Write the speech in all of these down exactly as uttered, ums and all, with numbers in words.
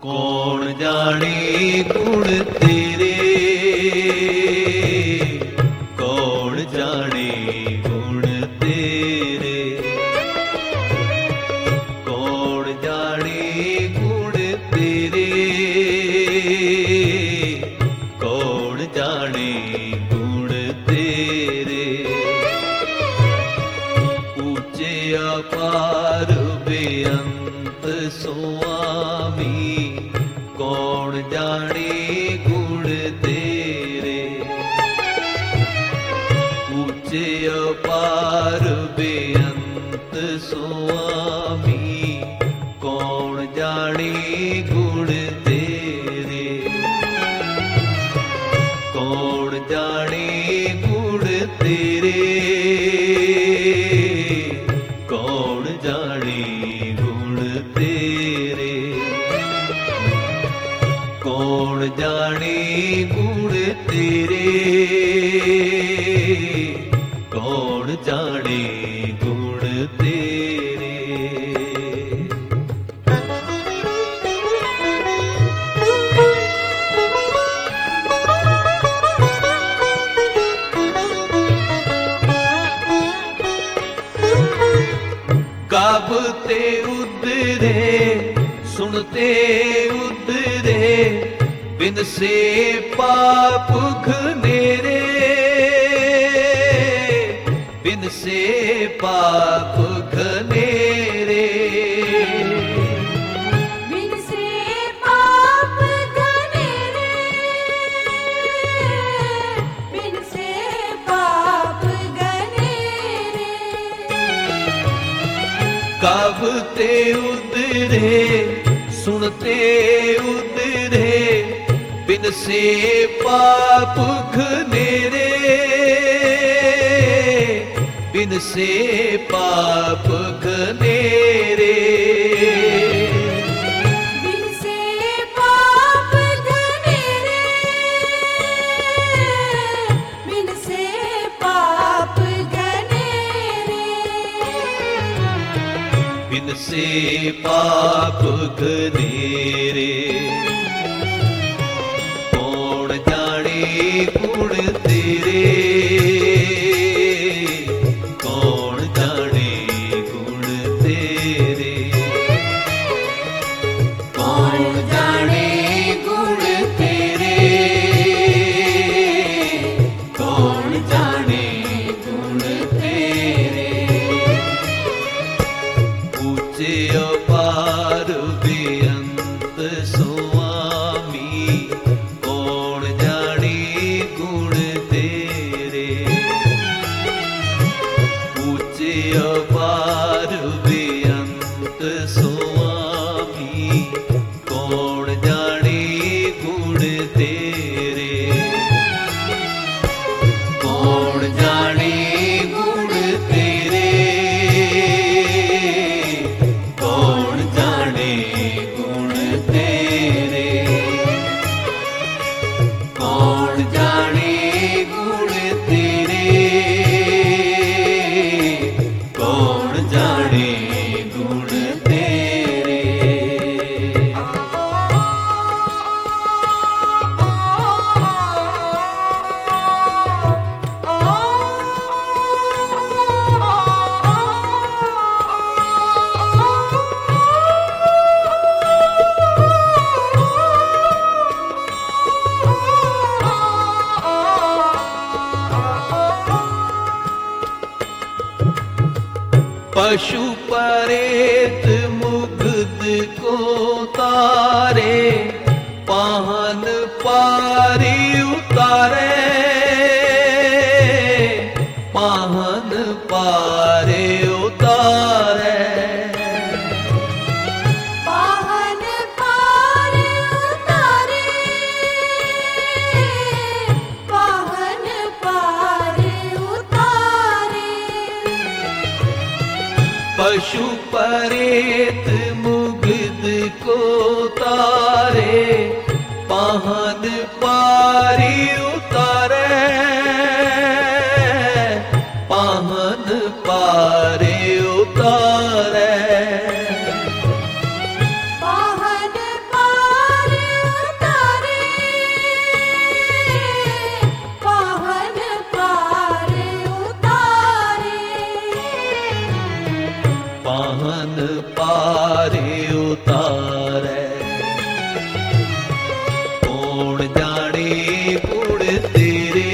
कौन जाने गुण तेरे, कौन जाने गुण तेरे, कौन जाने गुण तेरे, कौन जाने गुण तेरे। ऊंचे अपार बेअंत स्वामी, कौन जाने गुण तेरे। ऊंचे अपार बेअंत स्वामी, कौन जाने गुण तेरे। कौन जाने गुण तेरे, कौन जाने गुण तेरे। कौन जाने गुण तेरे, कौन जाने गुण तेरे। गाबते उदरे सुनते उदरे, बिन से पाप घनेरे, बिन से पाप घनेरे। बिन से पाप घनेरे, बिन से पाप घनेरे। गाबते उदरे सुनते उदरे, बिन से पाप घनेरे, बिन से पाप घनेरे। बिन से पाप घनेरे, बिन से पाप घनेरे। बिन से पाप घनेरे। कौन जाने गुण तेरे, कौन जाने गुण तेरे। कौन जाने गुण तेरे, कौन जाने गुण तेरे। ऊंचे अपार बेअंत स्वामी, कौन जाने गुण तेरे। ऊंचे अपार बेअंत स्वामी, कौन जाने गुण तेरे। कौन जाने गुण तेरे, कौन जाने गुण तेरे। कौन जाने गुण तेरे, कौन जाने गुण तेरे। पशु परेत मुग्ध को तारे, पाहन पारी उतारे, पाहन पारे उतारे। पाहन पार उतारे, पाहन पार उतारे। पशु परेत मुग्ध को तारे, पाहन पारी उतारे, पाहन पारे उतारे। पाहन पार पारे उतारे। कौन जाने गुण तेरे,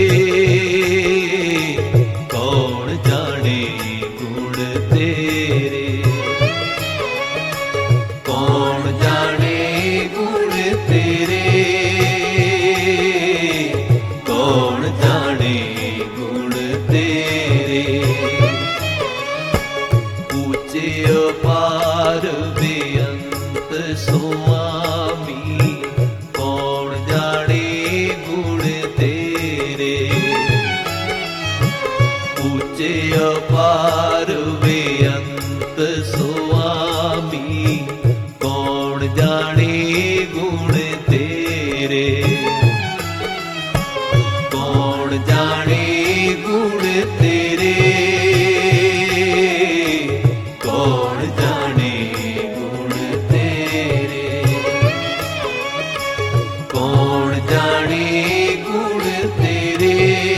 कौन जाने गुण तेरे, कौन जाने गुण तेरे, कौन जाने गुण तेरे। ऊंचे अपार बेअंत स्वामी, कौन जाने गुण तेरे। ऊंचे अपार बेअंत स्वामी, कौन जाने गुण तेरे। कौन जाने गुण तेरे, कौन जाने गुण तेरे, कौन जाने गुण तेरे,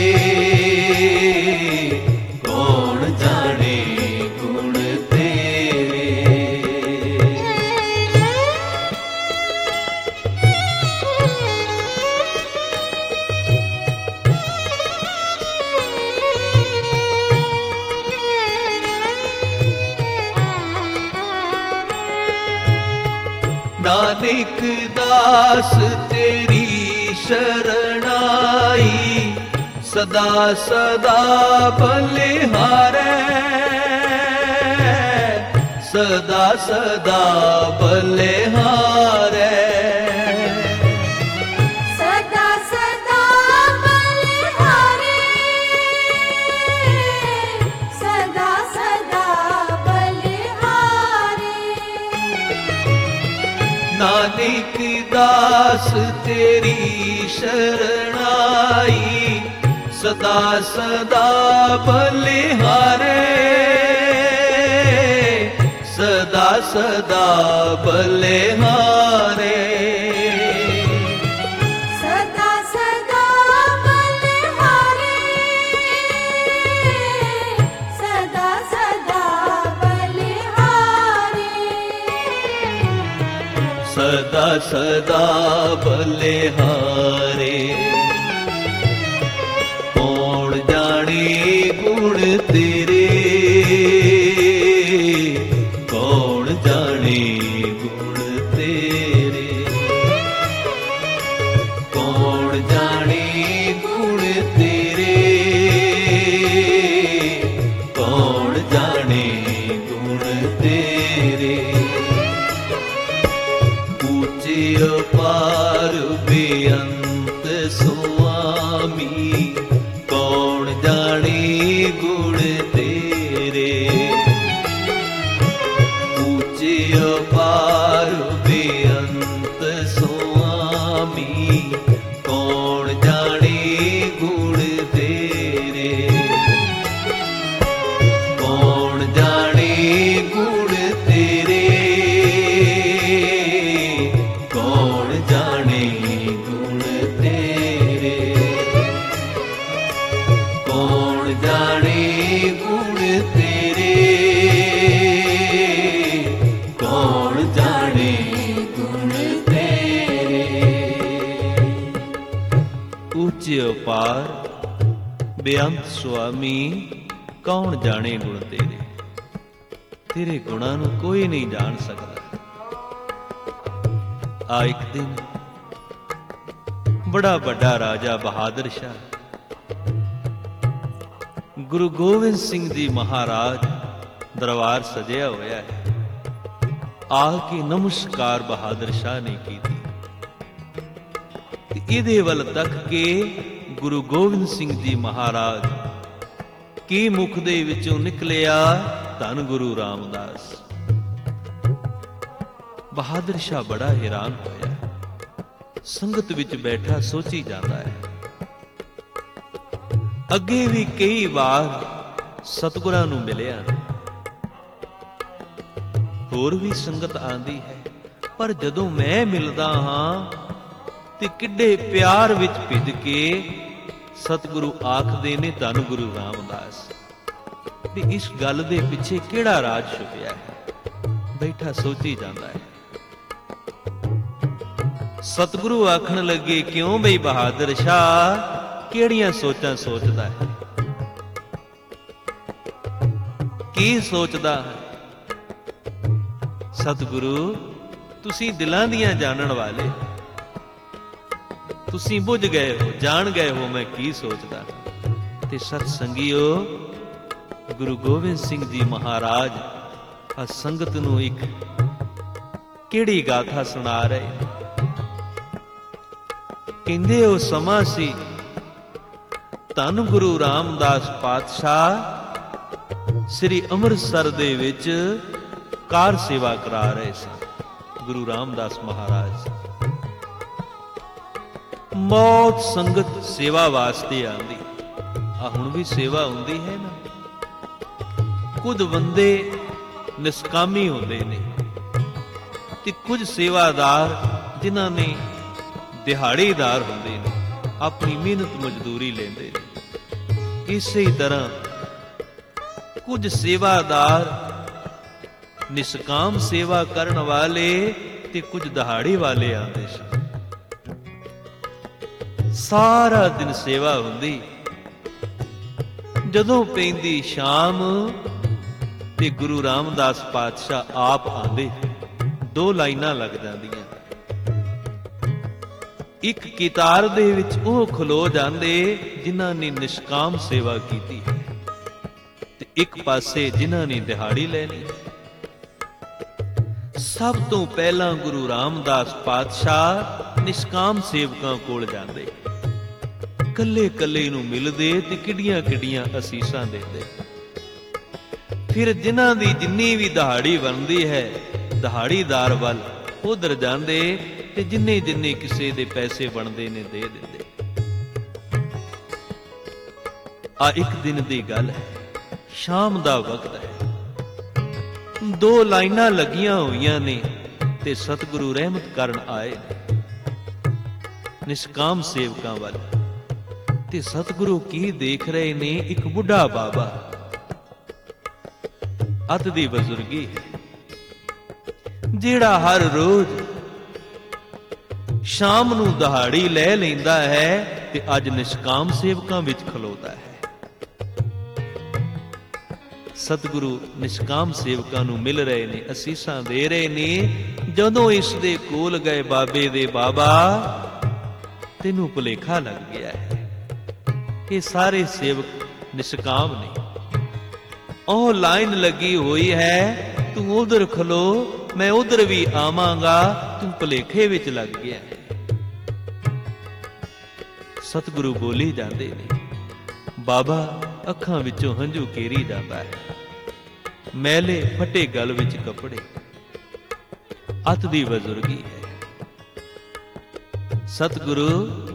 कौन जाने गुण तेरे। नानक दास तेरी शरणाई, सदा सदा बलिहारै। सदा सदा बलिहारै। सदा सदा बलिहारे, सदा सदा बलिहारे। नानक दास तेरी शरणाई, सदा सदा बलिहारै। सदा सदा बलिहारै। सदा सदा बलिहारे, सदा सदा बलिहारे। सदा सदा बलिहारे। कौन जाने गुण तेरे, कौन जाने गुण तेरे, कौन जाने गुण तेरे, कौन जाने गुण तेरे। ऊंचे अपार बेअंत स्वामी, कौन जाने गुण तेरे। ऊंचे अपार बेअंत स्वामी, कौन जाने गुण तेरे। कौन जाने गुण तेरे, कौन जाने गुण तेरे, कौन जाने गुण तेरे, कौन जाने गुण तेरे। ऊंचे अपार बेअंत स्वामी, कौन जाने गुण तेरे। तेरे गुणां नूं कोई नहीं जान सकदा। आ एक दिन बड़ा बड़ा राजा बहादुर शाह गुरु गोविंद सिंह जी महाराज दरबार सजिया होया है। आके नमस्कार बहादुर शाह ने की थी। इहदे वल तक के गुरु गोविंद सिंह जी महाराज की मुख दे विचों निकलिया धन गुरु रामदास। बहादुर शाह बड़ा हैरान होया। संगत विच बैठा सोची जाता है। अगे भी कई बार सतगुरां नूं मिलिया, होर भी संगत आंदी है, पर जदों मैं मिलदा हां ते किड्डे प्यार विच भिज के सतगुरु आखदे ने धन गुरु रामदास। ते इस गल दे पिछे किहड़ा राज छुपिया है। ਬੈਠਾ ਸੋਚੀ ਜਾਂਦਾ ਹੈ। ਸਤਿਗੁਰੂ ਆਖਣ ਲੱਗੇ, ਕਿਉਂ ਬਈ ਬਹਾਦਰ ਸ਼ਾਹ, ਕਿਹੜੀਆਂ ਸੋਚਾਂ ਸੋਚਦਾ ਹੈ? ਕੀ ਸੋਚਦਾ ਹੈ? ਸਤਿਗੁਰੂ, ਤੁਸੀਂ ਦਿਲਾਂ ਦੀਆਂ ਜਾਣਨ ਵਾਲੇ, ਤੁਸੀਂ ਬੁੱਝ ਗਏ ਹੋ, ਜਾਣ ਗਏ ਹੋ ਮੈਂ ਕੀ ਸੋਚਦਾ। ਤੇ ਸਤ ਸੰਗੀਓ, ਗੁਰੂ ਗੋਬਿੰਦ ਸਿੰਘ ਜੀ ਮਹਾਰਾਜ ਆ ਸੰਗਤ ਨੂੰ ਇੱਕ ਕਿਹੜੀ ਗਾਥਾ ਸੁਣਾ ਰਹੇ। ਕਹਿੰਦੇ ਉਹ ਸਮਾਂ ਸੀ, ਧੰਨ ਗੁਰੂ ਰਾਮਦਾਸ ਪਾਤਸ਼ਾਹ ਸ੍ਰੀ ਅੰਮ੍ਰਿਤਸਰ ਦੇ ਵਿੱਚ ਕਾਰ ਸੇਵਾ ਕਰਾ ਰਹੇ ਸਨ। ਗੁਰੂ ਰਾਮਦਾਸ ਮਹਾਰਾਜ ਬਹੁਤ ਸੰਗਤ ਸੇਵਾ ਵਾਸਤੇ ਆਂਦੀ। ਆ ਹੁਣ ਵੀ ਸੇਵਾ ਹੁੰਦੀ ਹੈ ਨਾ। ਕੁਝ ਬੰਦੇ ਨਿਸਕਾਮੀ ਹੁੰਦੇ ਨੇ ਤੇ ਕੁਝ ਸੇਵਾਦਾਰ ਜਿਨ੍ਹਾਂ ਨੇ ਦਿਹਾੜੀਦਾਰ ਹੁੰਦੇ ਨੇ, ਆਪਣੀ ਮਿਹਨਤ ਮਜ਼ਦੂਰੀ ਲੈਂਦੇ ਨੇ। ਇਸੇ ਤਰ੍ਹਾਂ ਕੁਝ ਸੇਵਾਦਾਰ ਨਿਸਕਾਮ ਸੇਵਾ ਕਰਨ ਵਾਲੇ ਤੇ ਕੁਝ ਦਿਹਾੜੀ ਵਾਲੇ ਆਉਂਦੇ ਸਨ। ਸਾਰਾ ਦਿਨ ਸੇਵਾ ਹੁੰਦੀ। ਜਦੋਂ ਪੈਂਦੀ ਸ਼ਾਮ ਤੇ ਗੁਰੂ ਰਾਮਦਾਸ ਪਾਤਸ਼ਾਹ ਆਪ ਆਂਦੇ। ਦੋ ਲਾਈਨਾਂ ਲੱਗ ਜਾਂਦੀਆਂ। ਇੱਕ ਕਿਤਾਰ ਦੇ ਵਿੱਚ ਉਹ ਖਲੋ ਜਾਂਦੇ ਜਿਨ੍ਹਾਂ ਨੇ ਨਿਸ਼ਕਾਮ ਸੇਵਾ ਕੀਤੀ ਹੈ, ਤੇ ਇੱਕ ਪਾਸੇ ਜਿਨ੍ਹਾਂ ਨੇ ਦਿਹਾੜੀ ਲੈਣੀ। ਸਭ ਤੋਂ ਪਹਿਲਾਂ ਗੁਰੂ ਰਾਮਦਾਸ ਪਾਤਸ਼ਾਹ ਨਿਸ਼ਕਾਮ ਸੇਵਕਾਂ ਕੋਲ ਜਾਂਦੇ, ਕੱਲੇ ਕੱਲੇ ਨੂੰ ਮਿਲਦੇ ਤੇ ਕਿੱਡੀਆਂ ਕਿੱਡੀਆਂ ਅਸੀਸਾਂ ਦਿੰਦੇ। ਫਿਰ ਜਿਨ੍ਹਾਂ ਦੀ ਜਿੰਨੀ ਵੀ ਦਿਹਾੜੀ ਬਣਦੀ ਹੈ, ਦਿਹਾੜੀਦਾਰ ਵੱਲ ਉਧਰ ਜਾਂਦੇ ਤੇ ਜਿੰਨੇ ਜਿੰਨੇ ਕਿਸੇ ਦੇ ਪੈਸੇ ਬਣਦੇ ਨੇ ਦੇ ਦਿੰਦੇ। ਆ ਇੱਕ ਦਿਨ ਦੀ ਗੱਲ ਹੈ, ਸ਼ਾਮ ਦਾ ਵਕਤ ਹੈ। ਦੋ ਲਾਈਨਾਂ ਲੱਗੀਆਂ ਹੋਈਆਂ ਨੇ ਤੇ ਸਤਿਗੁਰੂ ਰਹਿਮਤ ਕਰਨ ਆਏ ਨੇ ਨਿਸ਼ਕਾਮ ਸੇਵਕਾਂ ਵੱਲ। ਤੇ ਸਤਿਗੁਰੂ ਕੀ ਦੇਖ ਰਹੇ ਨੇ? ਇੱਕ ਬੁੱਢਾ ਬਾਬਾ, ਅੱਤ ਦੀ ਬਜ਼ੁਰਗੀ, ਜਿਹੜਾ ਹਰ ਰੋਜ਼ ਸ਼ਾਮ ਨੂੰ ਦਿਹਾੜੀ ਲੈ ਲੈਂਦਾ ਹੈ ਤੇ ਅੱਜ ਨਿਸ਼ਕਾਮ ਸੇਵਕਾਂ ਵਿੱਚ ਖਲੋਤਾ ਹੈ। ਸਤਿਗੁਰੂ ਨਿਸ਼ਕਾਮ ਸੇਵਕਾਂ ਨੂੰ ਮਿਲ ਰਹੇ ਨੇ, ਅਸੀਸਾਂ ਦੇ ਰਹੇ ਨੇ। ਜਦੋਂ ਇਸ ਦੇ ਕੋਲ ਗਏ ਬਾਬੇ ਦੇ, ਬਾਬਾ ਤੈਨੂੰ ਭੁਲੇਖਾ ਲੱਗ ਗਿਆ ਹੈ, ਇਹ ਸਾਰੇ ਸੇਵਕ ਨਿਸ਼ਕਾਮ ਨੇ। ਉਹ ਲਾਈਨ ਲੱਗੀ ਹੋਈ ਹੈ, ਤੂੰ ਉਧਰ ਖਲੋ, ਮੈਂ ਉਧਰ ਵੀ ਆਵਾਂਗਾ, ਤੂੰ ਭੁਲੇਖੇ ਵਿੱਚ ਲੱਗ ਗਿਆ। ਸਤਿਗੁਰੂ ਬੋਲੀ ਜਾਂਦੇ ਨੇ। ਬਾਬਾ ਅੱਖਾਂ ਵਿੱਚੋਂ ਹੰਝੂ ਕੇਰੀ ਜਾਂਦਾ ਹੈ, ਮੈਲੇ ਫਟੇ ਗਲ ਵਿੱਚ ਕੱਪੜੇ, ਅੱਤ ਦੀ ਬਜ਼ੁਰਗੀ ਹੈ। ਸਤਿਗੁਰੂ,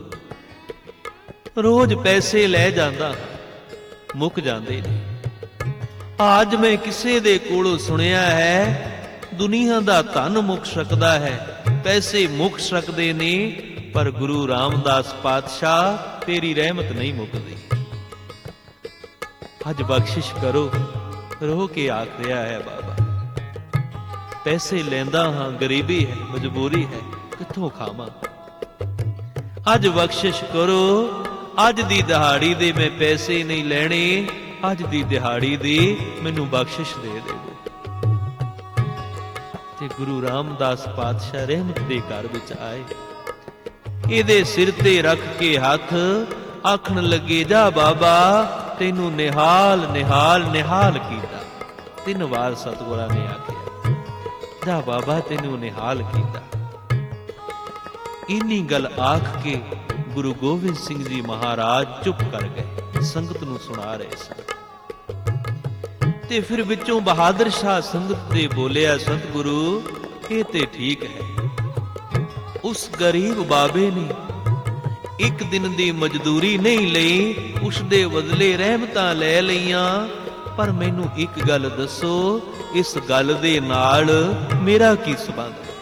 ਰੋਜ਼ ਪੈਸੇ ਲੈ ਜਾਂਦਾ, ਮੁੱਕ ਜਾਂਦੇ ਨੇ। ਅੱਜ ਮੈਂ ਕਿਸੇ ਦੇ ਕੋਲੋਂ ਸੁਣਿਆ ਹੈ, ਦੁਨੀਆ ਦਾ ਧਨ ਮੁੱਕ ਸਕਦਾ ਹੈ, ਪੈਸੇ ਮੁੱਕ ਸਕਦੇ ਨੇ, ਪਰ ਗੁਰੂ ਰਾਮਦਾਸ ਪਾਤਸ਼ਾਹ ਤੇਰੀ ਰਹਿਮਤ ਨਹੀਂ ਮੁੱਕਦੀ। ਅੱਜ ਬਖਸ਼ਿਸ਼ ਕਰੋ। ਰੋ ਕੇ ਆਖ ਰਿਹਾ ਹੈ ਬਾਬਾ, ਪੈਸੇ ਲੈਂਦਾ ਹਾਂ, ਗਰੀਬੀ ਹੈ, ਮਜਬੂਰੀ ਹੈ, ਕਿੱਥੋਂ ਖਾਵਾਂ। ਅੱਜ ਬਖਸ਼ਿਸ਼ ਕਰੋ, ਅੱਜ ਦੀ ਦਿਹਾੜੀ ਦੇ ਮੈਂ ਪੈਸੇ ਨਹੀਂ ਲੈਣੇ, ਅੱਜ ਦੀ ਦਿਹਾੜੀ ਦੀ ਮੈਨੂੰ ਬਖਸ਼ਿਸ਼ ਦੇ ਦੇਵੋ। ਤੇ ਗੁਰੂ ਰਾਮਦਾਸ ਪਾਤਸ਼ਾਹ ਰਹਿਮਤ ਦੇ ਘਰ ਵਿੱਚ ਆਏ, ਇਹਦੇ ਸਿਰ ਤੇ ਰੱਖ ਕੇ ਹੱਥ, ਆਖਣ ਲੱਗੇ, ਜਾ ਬਾਬਾ ਤੈਨੂੰ ਨਿਹਾਲ ਨਿਹਾਲ ਨਿਹਾਲ ਕੀਤਾ। ਤਿੰਨ ਵਾਰ ਸਤਿਗੁਰਾਂ ਨੇ ਆਖਿਆ, ਜਾ ਬਾਬਾ ਤੈਨੂੰ ਨਿਹਾਲ ਕੀਤਾ। ਇੰਨੀ ਗੱਲ ਆਖ ਕੇ ਗੁਰੂ ਗੋਬਿੰਦ ਸਿੰਘ ਜੀ ਮਹਾਰਾਜ ਚੁੱਪ ਕਰ ਗਏ, ਸੰਗਤ ਨੂੰ ਸੁਣਾ ਰਹੇ ਸਨ। ਤੇ ਫਿਰ ਵਿੱਚੋਂ ਬਹਾਦਰ ਸ਼ਾਹ ਸੰਗਤ ਦੇ ਬੋਲਿਆ, ਸਤਿਗੁਰੂ ਇਹ ਤੇ ਠੀਕ ਹੈ, ਉਸ ਗਰੀਬ ਬਾਬੇ ਨੇ ਇੱਕ ਦਿਨ ਦੀ ਮਜ਼ਦੂਰੀ ਨਹੀਂ ਲਈ, ਉਸ ਦੇ ਬਦਲੇ ਰਹਿਮਤਾਂ ਲੈ ਲਈਆਂ। ਪਰ ਮੈਨੂੰ ਇੱਕ ਗੱਲ ਦੱਸੋ, ਇਸ ਗੱਲ ਦੇ ਨਾਲ ਮੇਰਾ ਕੀ ਸੰਬੰਧ ਹੈ?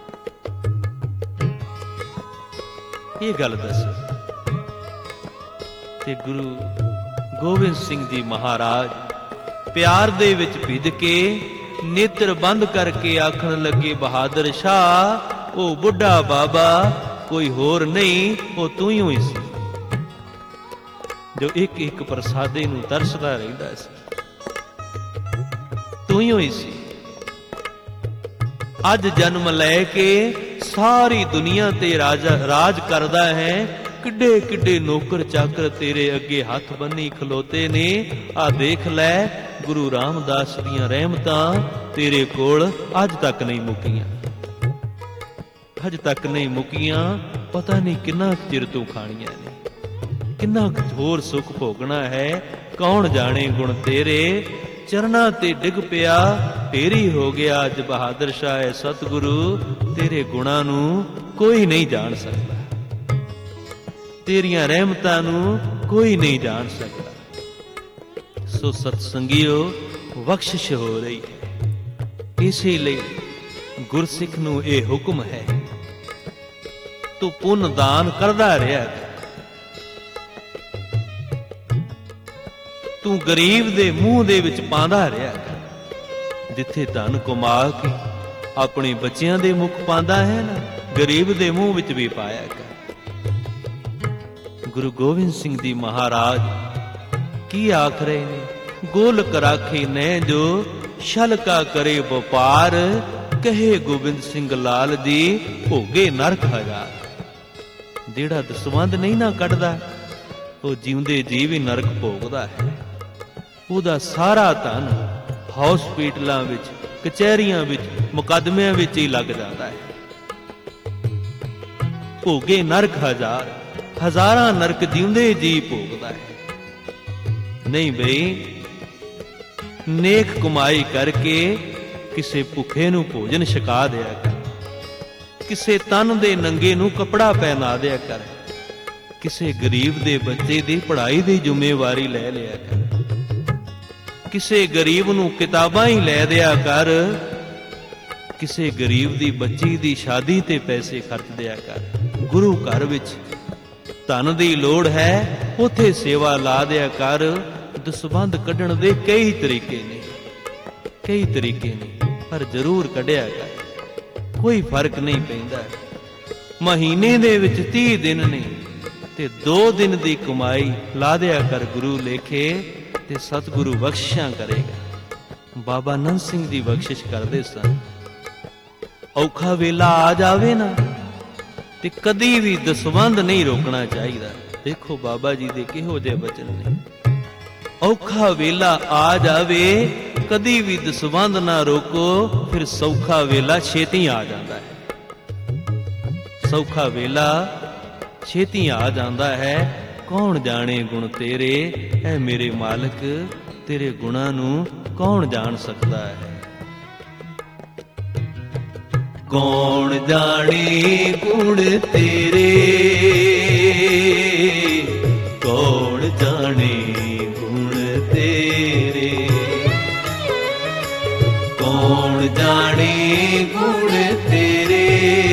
ਇਹ ਗੱਲ ਦੱਸੋ। ਤੇ ਗੁਰੂ ਗੋਬਿੰਦ ਸਿੰਘ ਜੀ ਮਹਾਰਾਜ ਪਿਆਰ ਦੇ ਵਿੱਚ ਭਿੱਜ ਕੇ ਨੇਤਰ ਬੰਦ ਕਰਕੇ ਆਖਣ ਲੱਗੇ, ਬਹਾਦਰ ਸ਼ਾਹ ਉਹ ਬੁੱਢਾ ਬਾਬਾ ਕੋਈ ਹੋਰ ਨਹੀਂ, ਉਹ ਤੂੰ ਹੀ ਹੋਈ ਸੀ ਜੋ ਇੱਕ ਇੱਕ ਪ੍ਰਸਾਦੇ ਨੂੰ ਤਰਸਦਾ ਰਹਿੰਦਾ ਸੀ। ਤੂੰ ਹੀ ਹੋਈ ਸੀ। ਅੱਜ ਜਨਮ ਲੈ ਕੇ ਸਾਰੀ ਦੁਨੀਆ ਤੇ ਰਾਜ ਰਾਜ ਕਰਦਾ ਹੈ। ਕਿੱਡੇ ਕਿੱਡੇ ਨੌਕਰ ਚਾਕਰ ਤੇਰੇ ਅੱਗੇ ਹੱਥ ਬੰਨੀ ਖਲੋਤੇ ਨੇ। ਆ ਦੇਖ ਲੈ, ਗੁਰੂ ਰਾਮਦਾਸ ਦੀਆਂ ਰਹਿਮਤਾਂ ਤੇਰੇ ਕੋਲ ਅੱਜ ਤੱਕ ਨਹੀਂ ਮੁੱਕੀਆਂ, ਅੱਜ ਤੱਕ ਨਹੀਂ ਮੁੱਕੀਆਂ। ਪਤਾ ਨਹੀਂ ਕਿੰਨਾ ਚਿਰ ਤੂੰ ਖਾਣੀਆਂ ਨੇ, ਕਿੰਨਾ ਹੋਰ ਸੁੱਖ ਭੋਗਣਾ ਹੈ। ਕੌਣ ਜਾਣੇ ਗੁਣ ਤੇਰੇ, ਚਰਨਾਂ ਤੇ ਡਿੱਗ ਪਿਆ ਢੇਰੀ ਹੋ ਗਿਆ। ਅੱਜ ਬਹਾਦਰ ਸ਼ਾਹ ਸਤਿਗੁਰੂ ਤੇਰੇ ਗੁਣਾਂ ਨੂੰ ਕੋਈ ਨਹੀਂ ਜਾਣ ਸਕਦਾ, ਤੇਰੀਆਂ ਰਹਿਮਤਾਂ ਨੂੰ ਕੋਈ ਨਹੀਂ ਜਾਣ ਸਕਦਾ। ਸੋ ਸਤ ਸੰਗਿਓ, ਬਖਸ਼ਿਸ਼ ਹੋ ਰਹੀ ਹੈ। ਇਸੇ ਲਈ ਗੁਰਸਿੱਖ ਨੂੰ ਇਹ ਹੁਕਮ ਹੈ, ਤੂੰ ਪੁੰਨ ਦਾਨ ਕਰਦਾ ਰਿਹਾ, ਤੂੰ ਗਰੀਬ ਦੇ ਮੂੰਹ ਦੇ ਵਿੱਚ ਪਾਉਂਦਾ ਰਿਹਾ। ਜਿੱਥੇ ਧਨ ਕਮਾ ਕੇ ਆਪਣੇ ਬੱਚਿਆਂ ਦੇ ਮੁਖ ਪਾਉਂਦਾ ਹੈ ਨਾ, ਗਰੀਬ ਦੇ ਮੂੰਹ ਵਿੱਚ ਵੀ ਪਾਇਆ ਕਰ। ਗੁਰੂ ਗੋਬਿੰਦ ਸਿੰਘ ਜੀ ਮਹਾਰਾਜ ਕੀ ਆਖ ਰਹੇ ਨੇ? ਗੋਲਕ ਰਾਖੇ ਨੇ ਜੋ ਛਲਕਾ ਕਰੇ ਵਪਾਰ, ਕਹੇ ਗੋਬਿੰਦ ਸਿੰਘ ਲਾਲ ਜੀ ਭੋਗੇ ਨਰਕ ਹਜ਼ਾਰ। ਜਿਹੜਾ ਦਸਵੰਧ ਨਹੀਂ ਨਾ ਕੱਢਦਾ, ਉਹ ਜਿਉਂਦੇ ਜੀ ਵੀ ਨਰਕ ਭੋਗਦਾ ਹੈ। ਉਹਦਾ ਸਾਰਾ ਧਨ ਹਸਪੀਟਲਾਂ ਵਿੱਚ, ਕਚਹਿਰੀਆਂ ਵਿੱਚ, ਮੁਕੱਦਮਿਆਂ ਵਿੱਚ ਹੀ ਲੱਗ ਜਾਂਦਾ ਹੈ। ਭੋਗੇ ਨਰਕ ਹਜ਼ਾਰ, ਹਜ਼ਾਰਾਂ ਨਰਕ ਜਿਉਂਦੇ ਜੀ ਭੋਗਦਾ ਹੈ। ਨਹੀਂ ਬਈ, ਨੇਕ ਕਮਾਈ ਕਰਕੇ ਕਿਸੇ ਭੁੱਖੇ ਨੂੰ ਭੋਜਨ ਛਕਾ ਦਿਆ ਕਰ, ਕਿਸੇ ਤਨ ਦੇ ਨੰਗੇ ਨੂੰ ਕੱਪੜਾ ਪਹਿਨਾ ਦਿਆ ਕਰ, ਕਿਸੇ ਗਰੀਬ ਦੇ ਬੱਚੇ ਦੀ ਪੜ੍ਹਾਈ ਦੀ ਜ਼ਿੰਮੇਵਾਰੀ ਲੈ ਲਿਆ ਕਰ, ਕਿਸੇ ਗਰੀਬ ਨੂੰ ਕਿਤਾਬਾਂ ਹੀ ਲੈ ਦਿਆ ਕਰ, ਕਿਸੇ ਗਰੀਬ ਦੀ ਬੱਚੀ ਦੀ ਸ਼ਾਦੀ ਤੇ ਪੈਸੇ ਖਰਚ ਦਿਆ ਕਰ। ਗੁਰੂ ਘਰ ਵਿੱਚ ਧਨ ਦੀ ਲੋੜ ਹੈ, ਉੱਥੇ ਸੇਵਾ ਲਾ ਦਿਆ ਕਰ। ਦਸਵੰਧ ਕੱਢਣ ਦੇ ਕਈ ਤਰੀਕੇ ਨੇ, ਕਈ ਤਰੀਕੇ ਨੇ, ਪਰ ਜ਼ਰੂਰ ਕੱਢਿਆ ਕਰ। ਕੋਈ ਫਰਕ ਨਹੀਂ ਪੈਂਦਾ। ਮਹੀਨੇ ਦੇ ਵਿੱਚ ਤੀਹ ਦਿਨ ਨੇ ਤੇ ਦੋ ਦਿਨ ਦੀ ਕਮਾਈ ਲਾ ਦਿਆ ਕਰ ਗੁਰੂ ਲੇਖੇ, ਤੇ ਸਤਿਗੁਰੂ ਬਖਸ਼ਿਸ਼ਾਂ ਕਰੇਗਾ। ਬਾਬਾ ਨੰਦ ਸਿੰਘ ਦੀ ਬਖਸ਼ਿਸ਼ ਕਰਦੇ ਸਨ। ਔਖਾ ਵੇਲਾ ਆ ਜਾਵੇ ਨਾ, ਤੇ ਕਦੀ ਵੀ ਦਸਵੰਧ ਨਹੀਂ ਰੋਕਣਾ ਚਾਹੀਦਾ। ਦੇਖੋ ਬਾਬਾ ਜੀ ਦੇ ਕਿਹੋ ਜਿਹੇ ਬਚਨ ਨੇ। ਔਖਾ ਵੇਲਾ ਆ ਜਾਵੇ, ਕਦੀ ਵੀ ਦਸਵੰਧ ਨਾ ਰੋਕੋ, ਫਿਰ ਸੌਖਾ ਵੇਲਾ ਛੇਤੀ ਆ ਜਾਂਦਾ ਹੈ। ਸੌਖਾ ਵੇਲਾ ਛੇਤੀ ਆ ਜਾਂਦਾ ਹੈ। ਕੌਣ ਜਾਣੇ ਗੁਣ ਤੇਰੇ, ਐ ਮੇਰੇ ਮਾਲਕ, ਤੇਰੇ ਗੁਣਾਂ ਨੂੰ ਕੌਣ ਜਾਣ ਸਕਦਾ ਹੈ। ਕੌਣ ਜਾਣੇ ਗੁਣ ਤੇਰੇ, ਕੌਣ ਜਾਣੇ ਗੁਣ ਤੇਰੇ, ਕੌਣ ਜਾਣੇ ਗੁਣ ਤੇਰੇ,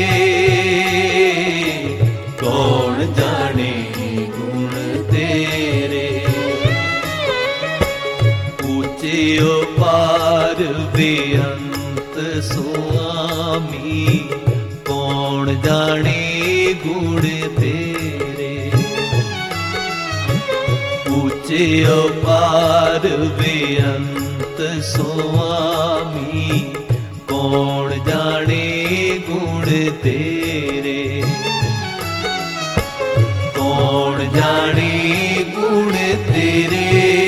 ਕੌਣ ਜਾਣੇ ਗੁਣ ਤੇਰੇ। ਉੱਚੇ ਪਾਰ ਬੇਅੰਤ ਸੁਆਮੀ, ਕੌਣ ਜਾਣੇ ਗੁਣ ਤੇਰੇ। ਉੱਚੇ ਪਾਰ ਬੇਅੰਤ ਸੁਆਮੀ, ਕੌਣ ਜਾਣੇ ਗੁਣ ਤੇਰੇ। ਕੌਣ ਜਾਣੇ ਗੁਣ ਤੇਰੇ,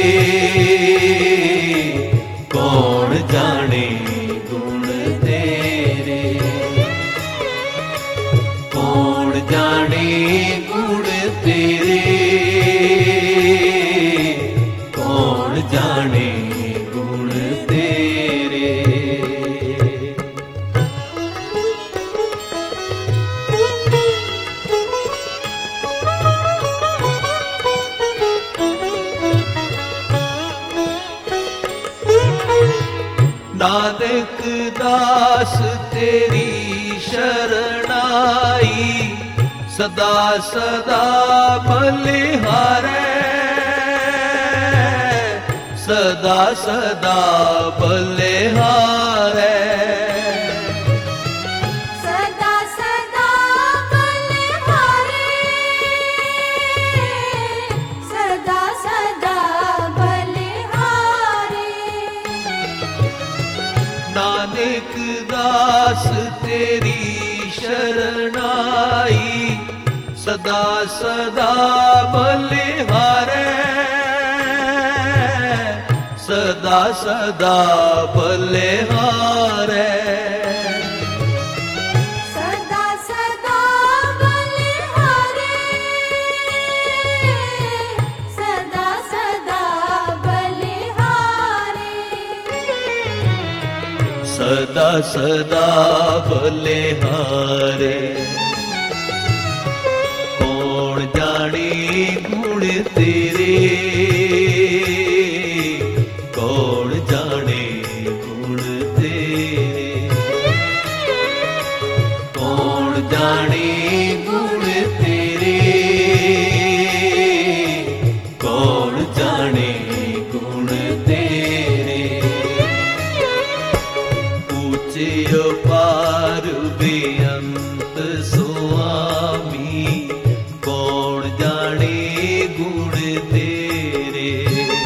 ਕੌਣ ਜਾਣੇ ਗੁਣ ਤੇਰੇ। ਕੌਣ ਜਾਣੇ ਗੁਣ ਤੇਰੇ, ਕੌਣ ਜਾਣੇ ਗੁਣ ਤੇਰੇ। ਨਾਨਕ ਦਾਸ ਤੇਰੀ ਸ਼ਰਣਾਈ, ਸਦਾ ਸਦਾ ਬਲਿਹਾਰੈ। ਸਦਾ ਸਦਾ ਬਲਿਹਾਰੈ। ਸਦਾ ਸਦਾ ਬਲਿਹਾਰੇ, ਸਦਾ ਸਦਾ ਬਲਿਹਾਰੇ। ਨਾਨਕ ਦਾਸ ਤੇਰੀ ਸ਼ਰਨਾਈ, ਸਦਾ ਸਦਾ ਬਲਿਹਾਰੈ। ਸਦਾ ਸਦਾ ਬਲਿਹਾਰੈ। ਸਦਾ ਸਦਾ ਬਲਿਹਾਰੇ, ਸਦਾ ਸਦਾ ਬਲਿਹਾਰੇ। ਸਦਾ ਸਦਾ ਬਲਿਹਾਰੇ। ਕੌਣ ਜਾਣੇ ਗੁਣ ਤੇਰੇ, ਕੌਣ ਜਾਣੇ ਗੁਣ ਤੇਰੇ। ਕੌਣ ਜਾਣੇ ਗੁਣ ਤੇਰੇ, ਕੌਣ ਜਾਣੇ ਗੁਣ ਤੇਰੇ। ਉੱਚੇ ਅਪਾਰ ਬੇਅੰਤ ਸੁਆਮੀ, ਕੌਣ ਜਾਣੇ ਗੁਣ ਤੇਰੇ।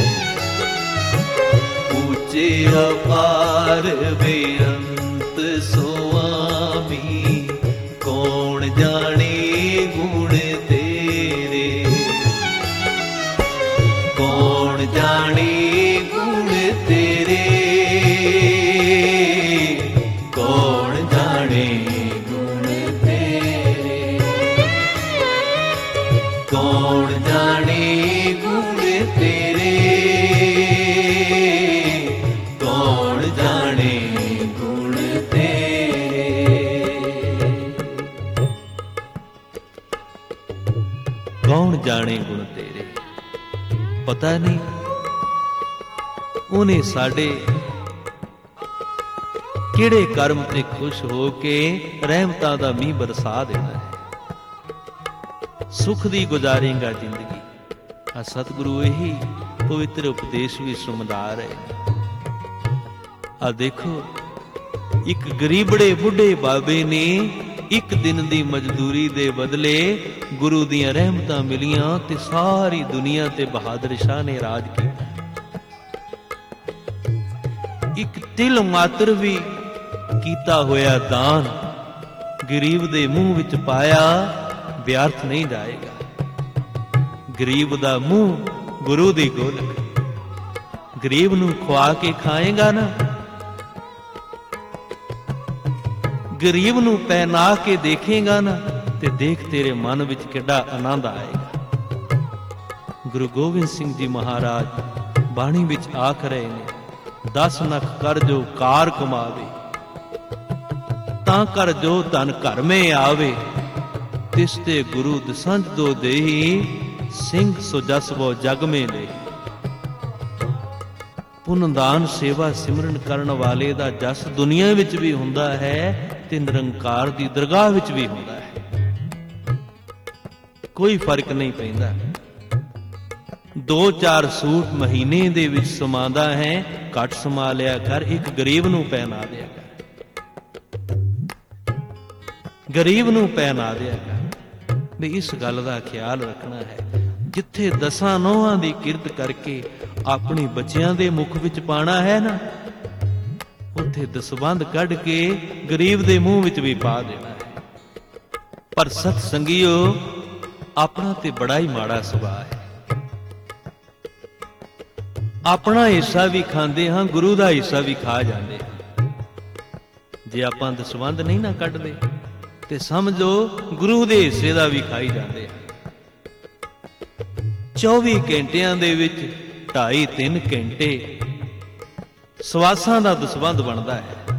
ਉੱਚੇ ਅਪਾਰ ਬੇਅੰਤ ਸੁਆਮੀ, ਕੌਣ ਜਾਣੇ ਗੁਣ ਤੇਰੇ। ਕੌਣ ਜਾਣੇ ਗੁਣ ਤੇਰੇ, ਕੌਣ ਜਾਣੇ ਗੁਣ ਤੇਰੇ। ਕੌਣ ਜਾਣੇ ਗੁਣ ਤੇਰੇ, ਕੌਣ ਜਾਣੇ ਗੁਣ ਤੇਰੇ। ਕੌਣ ਜਾਣੇ ਗੁਣ ਤੇਰੇ। ਪਤਾ ਨਹੀਂ ਉਹਨੇ ਸਾਡੇ ਕਿਹੜੇ ਕਰਮ ਤੇ ਖੁਸ਼ ਹੋ ਕੇ ਰਹਿਮਤਾਂ ਦਾ ਮੀਂਹ ਬਰਸਾ ਦੇਣਾ ਹੈ। ਸੁਖ ਦੀ ਗੁਜ਼ਾਰੇਂਗਾ ਜ਼ਿੰਦਗੀ। ਆ ਸਤਿਗੁਰੂ ਇਹੀ ਪਵਿੱਤਰ ਉਪਦੇਸ਼ ਵੀ ਸੁਮਦਾ ਰਹੇ। ਆ ਦੇਖੋ, ਇੱਕ ਗਰੀਬੜੇ ਬੁੱਢੇ ਬਾਬੇ ਨੇ ਇੱਕ ਦਿਨ ਦੀ ਮਜ਼ਦੂਰੀ ਦੇ ਬਦਲੇ ਗੁਰੂ ਦੀਆਂ ਰਹਿਮਤਾਂ ਮਿਲੀਆਂ ਤੇ ਸਾਰੀ ਦੁਨੀਆ ਤੇ ਬਹਾਦਰ ਸ਼ਾਹ ਨੇ ਰਾਜ ਕੀਤਾ। ਇੱਕ ਤਿਲ ਮਾਤਰ ਵੀ ਕੀਤਾ ਹੋਇਆ ਦਾਨ ਗਰੀਬ ਦੇ ਮੂੰਹ ਵਿੱਚ ਪਾਇਆ ਵਿਅਰਥ ਨਹੀਂ ਜਾਏਗਾ। ਗਰੀਬ ਦਾ ਮੂੰਹ ਗੁਰੂ ਦੀ ਗੋਲਕ। ਗਰੀਬ ਨੂੰ ਖਵਾ ਕੇ ਖਾਏਗਾ ਨਾ, ਗਰੀਬ ਨੂੰ ਪਹਿਨਾ ਕੇ ਦੇਖੇਗਾ ਨਾ, ਤੇ ਦੇਖ ਤੇਰੇ ਮਨ ਵਿੱਚ ਕਿੱਡਾ ਆਨੰਦ ਆਏਗਾ। ਗੁਰੂ ਗੋਬਿੰਦ ਸਿੰਘ ਜੀ ਮਹਾਰਾਜ ਬਾਣੀ ਵਿੱਚ ਆਖ ਰਹੇ ਨੇ, ਦਸ ਨਖ ਕਰ ਜੋ ਕਾਰ ਕਮਾਵੇ, ਤਾਂ ਕਰ ਜੋ ਧਨ ਘਰ ਮੇ ਆਵੇ। ਤਿਸ ਤੇ ਗੁਰੂ ਦਸੰਝ ਦੋ ਦੇਹੀ, ਸਿੰਘ ਸੋ ਜਸ ਵੋ ਜਗ ਮੇ ਲੈ। ਪੁੰਨ ਦਾਨ ਸੇਵਾ ਸਿਮਰਨ ਕਰਨ ਵਾਲੇ ਦਾ ਜਸ ਦੁਨੀਆ ਵਿੱਚ ਵੀ ਹੁੰਦਾ ਹੈ ਤੇ ਨਿਰੰਕਾਰ ਦੀ ਦਰਗਾਹ ਵਿੱਚ ਵੀ ਹੁੰਦਾ ਹੈ। ਕੋਈ ਫਰਕ ਨਹੀਂ ਪੈਂਦਾ। ਦੋ ਚਾਰ ਸੂਟ ਮਹੀਨੇ ਦੇ ਵਿੱਚ ਸਮਾਉਂਦਾ ਹੈ, ਘੱਟ ਸਮਾ ਲਿਆ ਕਰ, ਇੱਕ ਗਰੀਬ ਨੂੰ ਪਹਿਨਾ ਦਿਆ ਕਰ। ਗਰੀਬ ਨੂੰ ਪਹਿਨਾ ਦਿਆ ਕਰ। ਵੀ ਇਸ ਗੱਲ ਦਾ ਖਿਆਲ ਰੱਖਣਾ ਹੈ, ਜਿੱਥੇ ਦਸਾਂ ਨੋਹਾਂ ਦੀ ਕਿਰਤ ਕਰਕੇ ਆਪਣੇ ਬੱਚਿਆਂ ਦੇ ਮੁਖ ਵਿੱਚ ਪਾਣਾ ਹੈ ਨਾ, ਉੱਥੇ ਦਸਵੰਧ ਕੱਢ ਕੇ ਗਰੀਬ ਦੇ ਮੂੰਹ ਵਿੱਚ ਵੀ ਪਾ ਦੇਣਾ ਹੈ। ਪਰ ਸਤ ਸੰਗੀਓ, ਆਪਣਾ ਤੇ ਬੜਾ ਹੀ ਮਾੜਾ ਸੁਭਾਅ ਹੈ। ਆਪਣਾ ਹਿੱਸਾ ਵੀ ਖਾਂਦੇ ਹਾਂ, ਗੁਰੂ ਦਾ ਹਿੱਸਾ ਵੀ ਖਾ ਜਾਂਦੇ ਹਾਂ। ਜੇ ਆਪਾਂ ਦਸਵੰਧ ਨਹੀਂ ਨਾ ਕੱਢਦੇ ਤੇ ਸਮਝੋ ਗੁਰੂ ਦੇ ਹਿੱਸੇ ਦਾ ਵੀ ਖਾਈ ਜਾਂਦੇ ਹਾਂ। ਚੌਵੀ ਘੰਟਿਆਂ ਦੇ ਵਿੱਚ ਢਾਈ ਤਿੰਨ ਘੰਟੇ ਸਵਾਸਾਂ ਦਾ ਦਸਵੰਧ ਬਣਦਾ ਹੈ,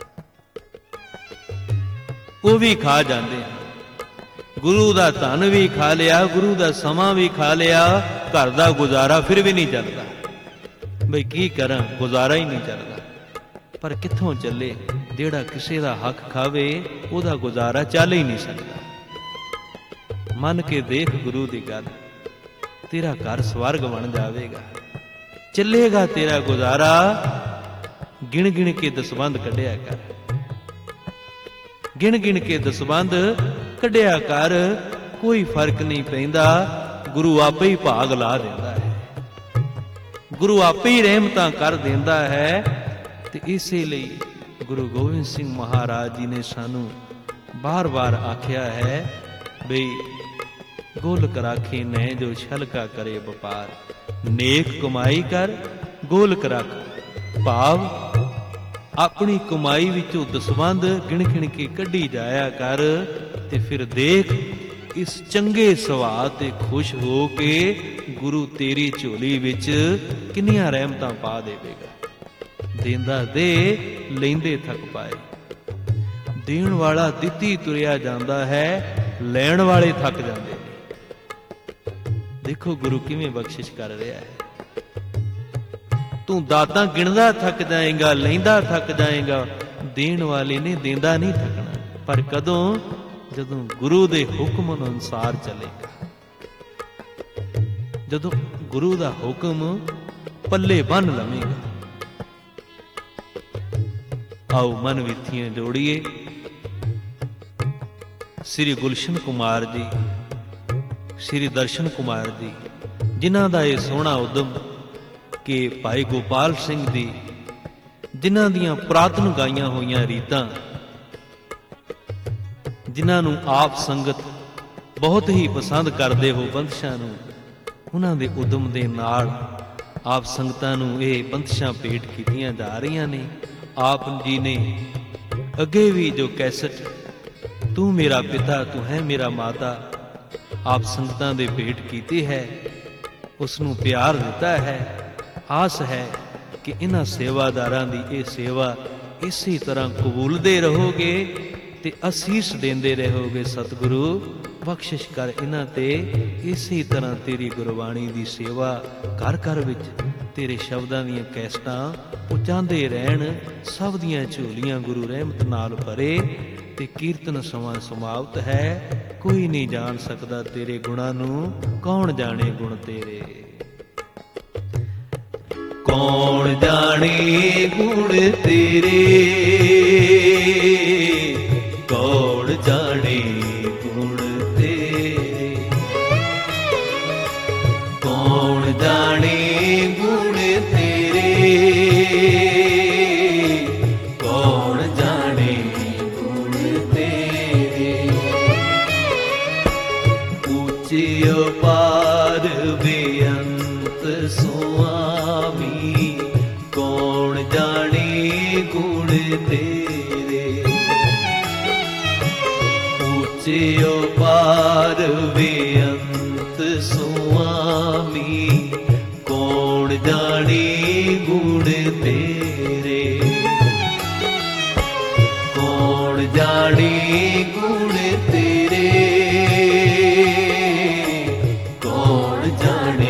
ਉਹ ਵੀ ਖਾ ਜਾਂਦੇ ਆ। ਗੁਰੂ ਦਾ ਧਨ ਵੀ ਖਾ ਲਿਆ, ਗੁਰੂ ਦਾ ਸਮਾਂ ਵੀ ਖਾ ਲਿਆ, ਘਰ ਦਾ ਗੁਜ਼ਾਰਾ ਫਿਰ ਵੀ ਨਹੀਂ ਚੱਲਦਾ। ਬਈ ਕੀ ਕਰਾਂ, ਗੁਜ਼ਾਰਾ ਹੀ ਨਹੀਂ ਚੱਲਦਾ। ਪਰ ਕਿੱਥੋਂ ਚੱਲੇ? ਜਿਹੜਾ ਕਿਸੇ ਦਾ ਹੱਕ ਖਾਵੇ ਉਹਦਾ ਗੁਜ਼ਾਰਾ ਚੱਲ ਹੀ ਨਹੀਂ ਸਕਦਾ। ਮੰਨ ਕੇ ਦੇਖ ਗੁਰੂ ਦੀ ਗੱਲ, ਤੇਰਾ ਘਰ ਸਵਰਗ ਬਣ ਜਾਵੇਗਾ। ਚੱਲੇਗਾ ਤੇਰਾ ਗੁਜ਼ਾਰਾ, ਗਿਣ ਗਿਣ ਕੇ ਦਸਵੰਧ ਕੱਢਿਆ ਕਰ, ਗਿਣ ਗਿਣ ਕੇ ਦਸਵੰਧ ਕੱਢਿਆ ਕਰ। ਕੋਈ ਫਰਕ ਨਹੀਂ ਪੈਂਦਾ, ਗੁਰੂ ਆਪੇ ਹੀ ਭਾਗ ਲਾ ਦਿੰਦਾ ਹੈ, ਗੁਰੂ ਆਪੇ ਹੀ ਰਹਿਮਤਾਂ ਕਰ ਦਿੰਦਾ ਹੈ। ਤੇ ਇਸੇ ਲਈ ਗੁਰੂ ਗੋਬਿੰਦ ਸਿੰਘ ਮਹਾਰਾਜ ਜੀ ਨੇ ਸਾਨੂੰ ਬਾਰ-ਬਾਰ ਆਖਿਆ ਹੈ ਬਈ ਗੋਲਕ ਰਾਖੇ ਨੈ ਜੋ ਛਲਕਾ ਕਰੇ ਵਪਾਰ, ਨੇਕ ਕਮਾਈ ਕਰ ਗੋਲਕ ਰੱਖ। ਭਾਵ ਆਪਣੀ ਕਮਾਈ ਵਿੱਚੋਂ ਦਸਵੰਧ ਗਿਣ ਗਿਣ ਕੇ ਕੱਢੀ ਜਾਇਆ ਕਰ, ਤੇ ਫਿਰ ਦੇਖ ਇਸ ਚੰਗੇ ਸੁਭਾਅ ਤੇ ਖੁਸ਼ ਹੋ ਕੇ ਗੁਰੂ ਤੇਰੀ ਝੋਲੀ ਵਿੱਚ ਕਿੰਨੀਆਂ ਰਹਿਮਤਾਂ ਪਾ ਦੇਵੇਗਾ। ਦੇਂਦਾ ਦੇ, ਲੈਂਦੇ ਥੱਕ ਪਾਏ। ਦੇਣ ਵਾਲਾ ਦਿੱਤੀ ਤੁਰਿਆ ਜਾਂਦਾ ਹੈ, ਲੈਣ ਵਾਲੇ ਥੱਕ ਜਾਂਦੇ ਨੇ। ਦੇਖੋ ਗੁਰੂ ਕਿਵੇਂ ਬਖਸ਼ਿਸ਼ ਕਰ ਰਿਹਾ ਹੈ। ਤੂੰ ਦਾਤਾਂ ਗਿਣਦਾ ਥੱਕ ਜਾਏਗਾ, ਲੈਂਦਾ ਥੱਕ ਜਾਏਗਾ, ਦੇਣ ਵਾਲੇ ਨੇ ਦੇਂਦਾ ਨਹੀਂ ਥੱਕਣਾ। ਪਰ ਕਦੋਂ? ਜਦੋਂ ਗੁਰੂ ਦੇ ਹੁਕਮ ਅਨੁਸਾਰ ਚੱਲੇਗਾ, ਜਦੋਂ ਗੁਰੂ ਦਾ ਹੁਕਮ ਪੱਲੇ ਬੰਨ੍ਹ ਲਵੇਂਗਾ। ਆਓ ਮਨ ਵਿੱਥੀਆਂ ਜੋੜੀਏ। ਸ੍ਰੀ ਗੁਲਸ਼ਨ ਕੁਮਾਰ ਜੀ, ਸ੍ਰੀ ਦਰਸ਼ਨ ਕੁਮਾਰ ਜੀ, ਜਿਨ੍ਹਾਂ ਦਾ ਇਹ ਸੋਹਣਾ ਉਦਮ ਕਿ ਭਾਈ ਗੋਪਾਲ ਸਿੰਘ ਦੀ, ਜਿਨ੍ਹਾਂ ਦੀਆਂ ਪੁਰਾਤਨ ਗਾਈਆਂ ਹੋਈਆਂ ਰੀਤਾਂ, ਜਿਨ੍ਹਾਂ ਨੂੰ ਆਪ ਸੰਗਤ ਬਹੁਤ ਹੀ ਪਸੰਦ ਕਰਦੇ ਹੋ ਬੰਦਸ਼ਾਂ ਨੂੰ, ਉਹਨਾਂ ਦੇ ਉਦਮ ਦੇ ਨਾਲ ਆਪ ਸੰਗਤਾਂ ਨੂੰ ਇਹ ਬੰਦਸ਼ਾਂ ਭੇਟ ਕੀਤੀਆਂ ਜਾ ਰਹੀਆਂ ਨੇ। ਆਪ ਜੀ ਨੇ ਅੱਗੇ ਵੀ ਜੋ ਕੈਸਟ ਤੂੰ ਮੇਰਾ ਪਿਤਾ ਤੂੰ ਹੈ ਮੇਰਾ ਮਾਤਾ ਆਪ ਸੰਗਤਾਂ ਦੇ ਭੇਟ ਕੀਤੀ ਹੈ, ਉਸ ਨੂੰ ਪਿਆਰ ਦਿੱਤਾ ਹੈ। ਆਸ ਹੈ ਕਿ ਇਹਨਾਂ ਸੇਵਾਦਾਰਾਂ ਦੀ ਇਹ ਸੇਵਾ ਇਸੇ ਤਰ੍ਹਾਂ ਕਬੂਲਦੇ ਰਹੋਗੇ ਤੇ ਅਸੀਸ ਦਿੰਦੇ ਰਹੋਗੇ। ਸਤਿਗੁਰੂ ਬਖਸ਼ਿਸ਼ ਕਰ ਇਹਨਾਂ ਤੇ ਇਸੇ ਤਰ੍ਹਾਂ ਤੇਰੀ ਗੁਰਬਾਣੀ ਦੀ ਸੇਵਾ ਘਰ ਘਰ ਵਿੱਚ ਤੇਰੇ ਸ਼ਬਦਾਂ ਦੀਆਂ ਕੈਸਟਾਂ ਪਹੁੰਚਾਉਂਦੇ ਰਹਿਣ। ਸਭ ਦੀਆਂ ਝੋਲੀਆਂ ਗੁਰੂ ਰਹਿਮਤ ਨਾਲ ਭਰੇ। ਤੇ ਕੀਰਤਨ ਸਮਾਂ ਸਮਾਪਤ ਹੈ। ਕੋਈ ਨਹੀਂ ਜਾਣ ਸਕਦਾ ਤੇਰੇ ਗੁਣਾਂ ਨੂੰ, ਕੌਣ ਜਾਣੇ ਗੁਣ ਤੇਰੇ। ਕੌਣ ਜਾਣੇ ਗੁਣ ਤੇਰੇ, ਕੌਣ ਜਾਣੇ ਗੁਣ ਤੇਰੇ, ਕੌਣ ਜਾਣੇ ਗੁਣ ਤੇਰੇ, ਕੌਣ ਜਾਣੇ ਗੁਣ ਤੇਰੇ। ਉੱਚੇ ਅਪਾਰ ਬੇਅੰਤ ਸੁਆਮੀ, ਕੌਣ ਜਾਣੇ ਗੁਣ ਤੇਰੇ। ਉੱਚੇ ਅਪਾਰ ਬੇਅੰਤ ਸੁਆਮੀ, ਕੌਣ ਜਾਣੇ ਗੁਣ ਤੇਰੇ। ਕੌਣ ਜਾਣੇ ਗੁਣ ਤੇਰੇ, ਕੌਣ ਜਾਣੇ